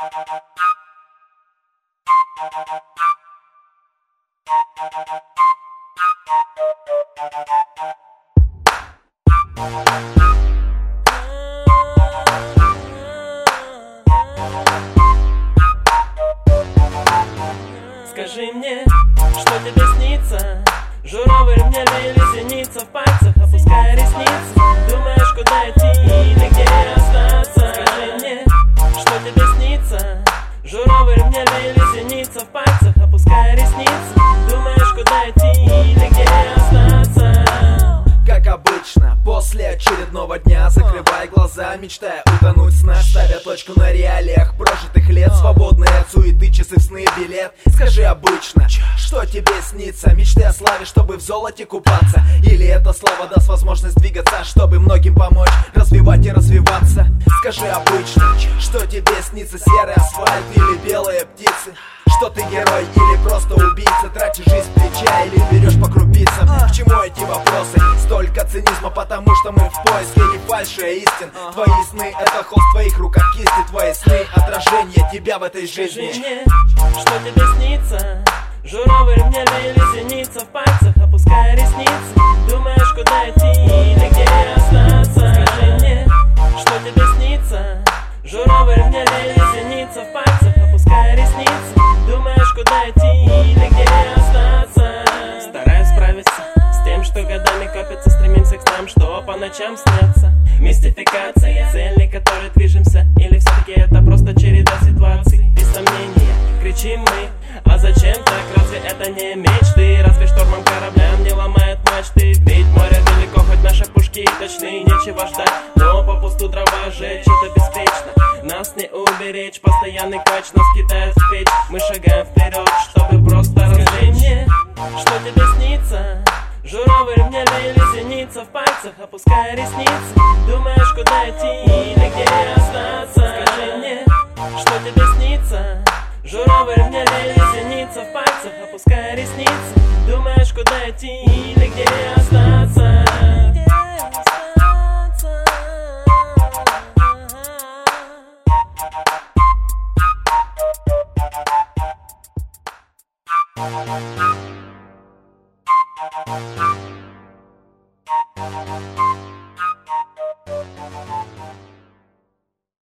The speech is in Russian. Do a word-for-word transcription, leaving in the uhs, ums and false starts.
Скажи мне, что тебе снится? Журавль мне или синица в пальцах, опуская ресницы. Думаешь, куда идти или где остаться? Скажи мне, что тебе снится? Журавль мне или синица в пальцах, опуская ресницы. Думаешь, куда идти или где остаться? Как обычно, после очередного дня закрывай глаза, мечтая утонуть в снах, ставя точку на реалиях прожитых лет. Свободные от суеты часы в сны билет. Скажи обычно, что тебе снится? Мечты о славе, чтобы в золоте купаться? Или эта слава даст возможность двигаться, чтобы многим помочь развивать и развиваться? Скажи обычно, что тебе снится? Серый асфальт или белые птицы? Что ты герой или просто убийца? Тратишь жизнь плеча или берешь по крупицам? К чему эти вопросы? Столько цинизма, потому что мы в поиске не фальши, а истин. Твои сны — это холст в твоих руках кисти. Твои сны — отражение тебя в этой жизни. Скажи мне, что тебе снится? Журавль мне или синица в пальцах, опуская ресницы. Думаешь, куда идти или где остаться? Скажи мне, что тебе снится? Журавль мне или синица в пальцах, опуская ресницы. Думаешь, куда идти или где остаться? Стараюсь справиться с тем, что годами копится. Стремимся к снам, что по ночам снятся. Мистификация, цели, к которой движемся. Или все-таки это просто череда ситуаций? Без сомнения, кричим мы. А зачем так? Разве это не мечты? Разве штормом кораблям не ломает мачты? Ведь море далеко, хоть наши пушки точны. Нечего ждать, но попусту дрова жечь. Это беспечно, нас не уберечь. Постоянный кач нас кидает в печь. Мы шагаем вперед, чтобы просто развлечь. Скажи мне, что тебе снится? Журавль мне или синица в пальцах, опуская ресницы. Думаешь, куда идти или где остаться? Скажи мне, что тебе снится? Журавль мне или синица в пальцах, опуская ресницы. Думаешь, куда идти или где остаться? Где остаться?